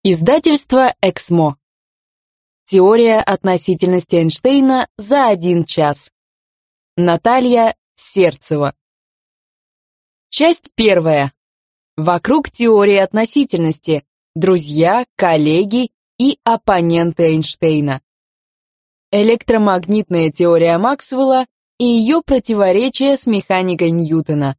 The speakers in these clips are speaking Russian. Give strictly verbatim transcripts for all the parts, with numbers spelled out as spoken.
Издательство «Эксмо». Теория относительности Эйнштейна за один час. Наталья Серцева. Часть первая. Вокруг теории относительности. Друзья, коллеги и оппоненты Эйнштейна. Электромагнитная теория Максвелла и ее противоречие с механикой Ньютона.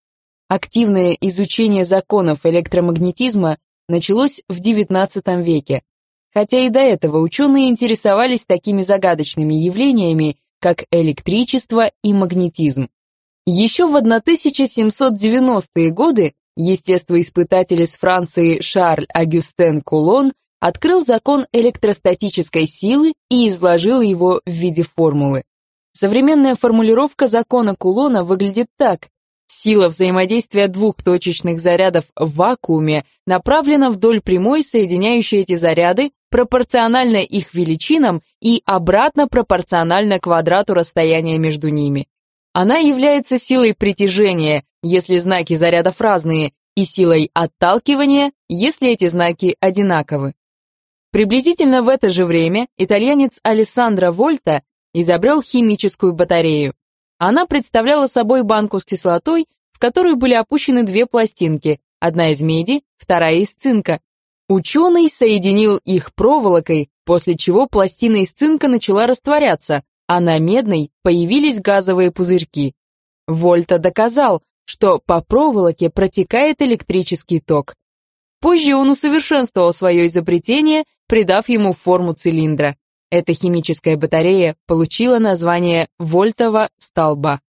Активное изучение законов электромагнетизма началось в девятнадцатом веке, хотя и до этого ученые интересовались такими загадочными явлениями, как электричество и магнетизм. Еще в тысяча семьсот девяностые годы естествоиспытатель из Франции Шарль-Агюстен Кулон открыл закон электростатической силы и изложил его в виде формулы. Современная формулировка закона Кулона выглядит так: сила взаимодействия двух точечных зарядов в вакууме направлена вдоль прямой, соединяющей эти заряды, пропорционально их величинам и обратно пропорционально квадрату расстояния между ними. Она является силой притяжения, если знаки зарядов разные, и силой отталкивания, если эти знаки одинаковы. Приблизительно в это же время итальянец Алессандро Вольта изобрел химическую батарею. Она представляла собой банку с кислотой, в которую были опущены две пластинки, одна из меди, вторая из цинка. Ученый соединил их проволокой, после чего пластина из цинка начала растворяться, а на медной появились газовые пузырьки. Вольта доказал, что по проволоке протекает электрический ток. Позже он усовершенствовал свое изобретение, придав ему форму цилиндра. Эта химическая батарея получила название Вольтова столба.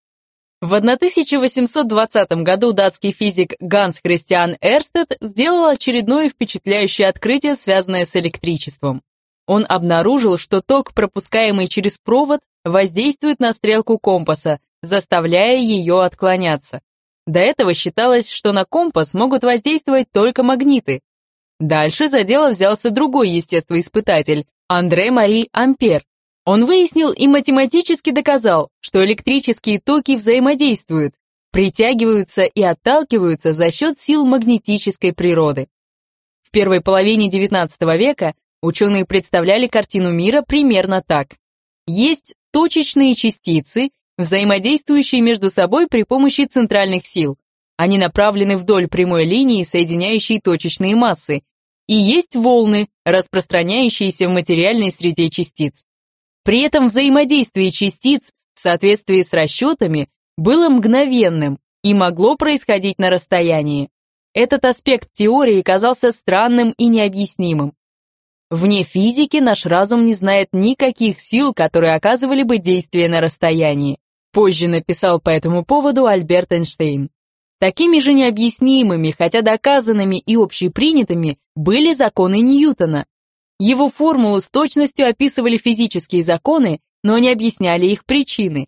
В тысяча восемьсот двадцатом году датский физик Ганс Христиан Эрстед сделал очередное впечатляющее открытие, связанное с электричеством. Он обнаружил, что ток, пропускаемый через провод, воздействует на стрелку компаса, заставляя ее отклоняться. До этого считалось, что на компас могут воздействовать только магниты. Дальше за дело взялся другой естествоиспытатель, Андре-Мари Ампер. Он выяснил и математически доказал, что электрические токи взаимодействуют, притягиваются и отталкиваются за счет сил магнетической природы. В первой половине девятнадцатого века ученые представляли картину мира примерно так. Есть точечные частицы, взаимодействующие между собой при помощи центральных сил. Они направлены вдоль прямой линии, соединяющей точечные массы. И есть волны, распространяющиеся в материальной среде частиц. При этом взаимодействие частиц в соответствии с расчетами было мгновенным и могло происходить на расстоянии. Этот аспект теории казался странным и необъяснимым. Вне физики наш разум не знает никаких сил, которые оказывали бы действие на расстоянии. Позже написал по этому поводу Альберт Эйнштейн. Такими же необъяснимыми, хотя доказанными и общепринятыми, были законы Ньютона. Его формулы с точностью описывали физические законы, но не объясняли их причины.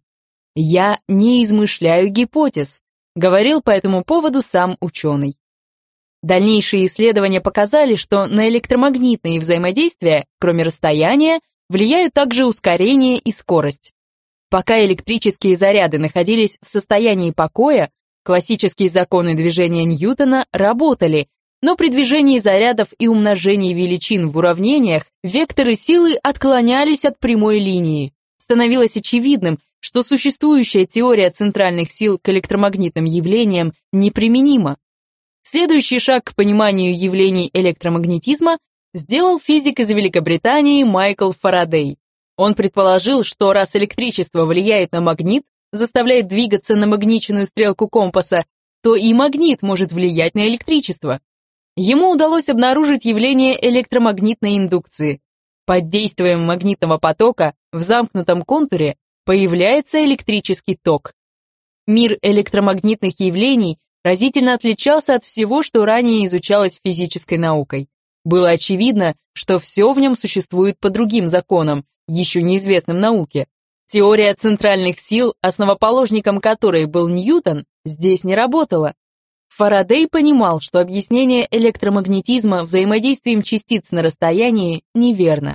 «Я не измышляю гипотез», — говорил по этому поводу сам ученый. Дальнейшие исследования показали, что на электромагнитные взаимодействия, кроме расстояния, влияют также ускорение и скорость. Пока электрические заряды находились в состоянии покоя, классические законы движения Ньютона работали, но при движении зарядов и умножении величин в уравнениях векторы силы отклонялись от прямой линии. Становилось очевидным, что существующая теория центральных сил к электромагнитным явлениям неприменима. Следующий шаг к пониманию явлений электромагнетизма сделал физик из Великобритании Майкл Фарадей. Он предположил, что раз электричество влияет на магнит, заставляет двигаться намагниченную стрелку компаса, то и магнит может влиять на электричество. Ему удалось обнаружить явление электромагнитной индукции. Под действием магнитного потока в замкнутом контуре появляется электрический ток. Мир электромагнитных явлений разительно отличался от всего, что ранее изучалось физической наукой. Было очевидно, что все в нем существует по другим законам, еще неизвестным науке. Теория центральных сил, основоположником которой был Ньютон, здесь не работала. Фарадей понимал, что объяснение электромагнетизма взаимодействием частиц на расстоянии неверно.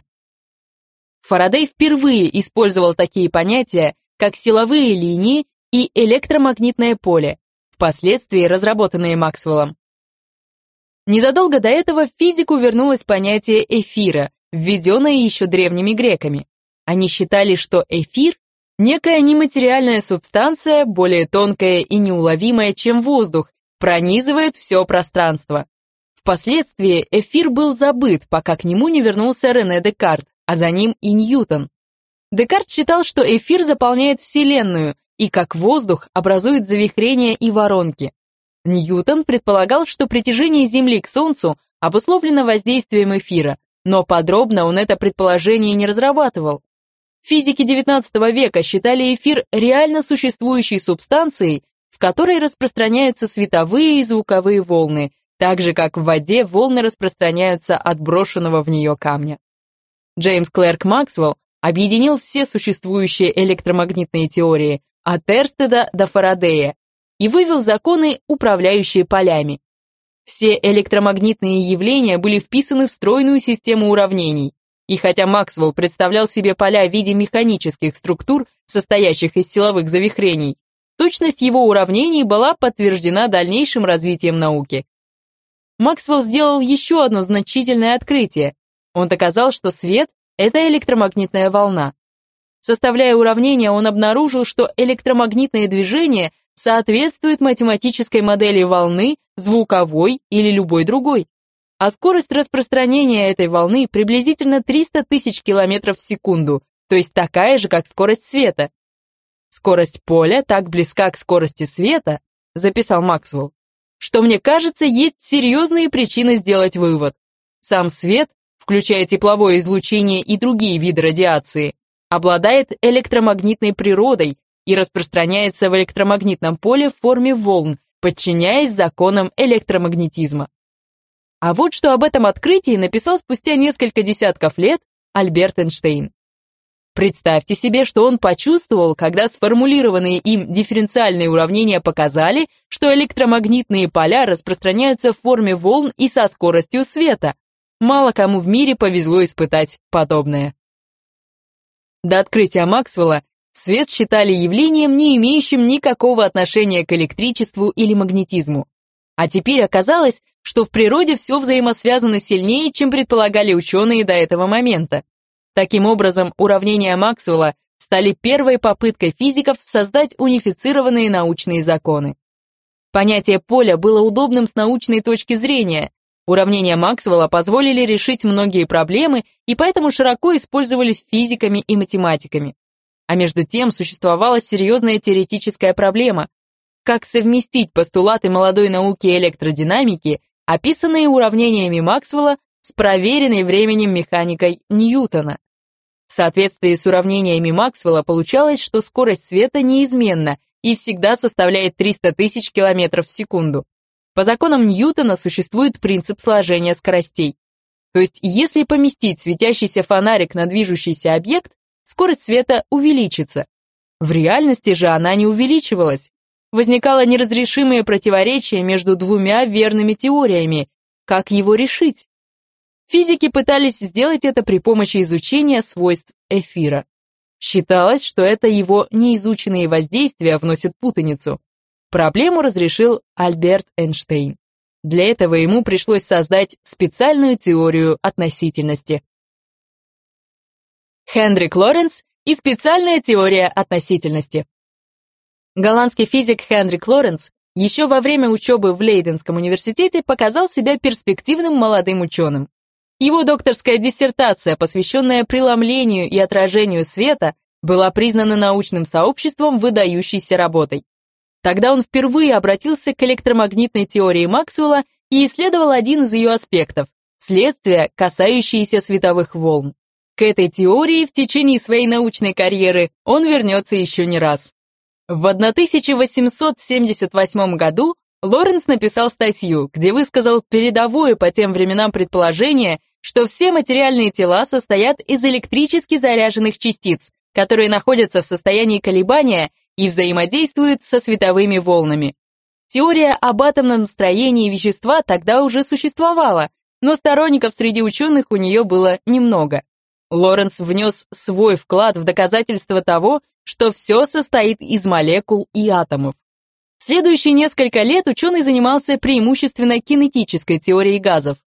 Фарадей впервые использовал такие понятия, как силовые линии и электромагнитное поле, впоследствии разработанные Максвеллом. Незадолго до этого в физику вернулось понятие эфира, введенное еще древними греками. Они считали, что эфир – некая нематериальная субстанция, более тонкая и неуловимая, чем воздух, пронизывает все пространство. Впоследствии эфир был забыт, пока к нему не вернулся Рене Декарт, а за ним и Ньютон. Декарт считал, что эфир заполняет Вселенную и, как воздух, образует завихрения и воронки. Ньютон предполагал, что притяжение Земли к Солнцу обусловлено воздействием эфира, но подробно он это предположение не разрабатывал. Физики девятнадцатого века считали эфир реально существующей субстанцией, в которой распространяются световые и звуковые волны, так же, как в воде волны распространяются от брошенного в нее камня. Джеймс Клерк Максвелл объединил все существующие электромагнитные теории от Эрстеда до Фарадея и вывел законы, управляющие полями. Все электромагнитные явления были вписаны в стройную систему уравнений, и хотя Максвелл представлял себе поля в виде механических структур, состоящих из силовых завихрений, точность его уравнений была подтверждена дальнейшим развитием науки. Максвелл сделал еще одно значительное открытие. Он доказал, что свет — это электромагнитная волна. Составляя уравнения, он обнаружил, что электромагнитное движение соответствует математической модели волны, звуковой или любой другой. А скорость распространения этой волны приблизительно триста тысяч километров в секунду, то есть такая же, как скорость света. «Скорость поля так близка к скорости света», — записал Максвелл, что, мне кажется, есть серьезные причины сделать вывод. Сам свет, включая тепловое излучение и другие виды радиации, обладает электромагнитной природой и распространяется в электромагнитном поле в форме волн, подчиняясь законам электромагнетизма. А вот что об этом открытии написал спустя несколько десятков лет Альберт Эйнштейн. Представьте себе, что он почувствовал, когда сформулированные им дифференциальные уравнения показали, что электромагнитные поля распространяются в форме волн и со скоростью света. Мало кому в мире повезло испытать подобное. До открытия Максвелла свет считали явлением, не имеющим никакого отношения к электричеству или магнетизму. А теперь оказалось, что в природе все взаимосвязано сильнее, чем предполагали ученые до этого момента. Таким образом, уравнения Максвелла стали первой попыткой физиков создать унифицированные научные законы. Понятие поля было удобным с научной точки зрения. Уравнения Максвелла позволили решить многие проблемы и поэтому широко использовались физиками и математиками. А между тем существовала серьезная теоретическая проблема: как совместить постулаты молодой науки электродинамики, описанные уравнениями Максвелла, с проверенной временем механикой Ньютона. В соответствии с уравнениями Максвелла получалось, что скорость света неизменна и всегда составляет триста тысяч километров в секунду. По законам Ньютона существует принцип сложения скоростей. То есть, если поместить светящийся фонарик на движущийся объект, скорость света увеличится. В реальности же она не увеличивалась. Возникало неразрешимое противоречие между двумя верными теориями. Как его решить? Физики пытались сделать это при помощи изучения свойств эфира. Считалось, что это его неизученные воздействия вносят путаницу. Проблему разрешил Альберт Эйнштейн. Для этого ему пришлось создать специальную теорию относительности. Хендрик Лоренц и специальная теория относительности. Голландский физик Хендрик Лоренц еще во время учебы в Лейденском университете показал себя перспективным молодым ученым. Его докторская диссертация, посвященная преломлению и отражению света, была признана научным сообществом выдающейся работой. Тогда он впервые обратился к электромагнитной теории Максвелла и исследовал один из ее аспектов – следствия, касающиеся световых волн. К этой теории в течение своей научной карьеры он вернется еще не раз. В тысяча восемьсот семьдесят восьмом году Лоренц написал статью, где высказал передовое по тем временам предположение, что все материальные тела состоят из электрически заряженных частиц, которые находятся в состоянии колебания и взаимодействуют со световыми волнами. Теория об атомном строении вещества тогда уже существовала, но сторонников среди ученых у нее было немного. Лоренц внес свой вклад в доказательство того, что все состоит из молекул и атомов. Следующие несколько лет ученый занимался преимущественно кинетической теорией газов.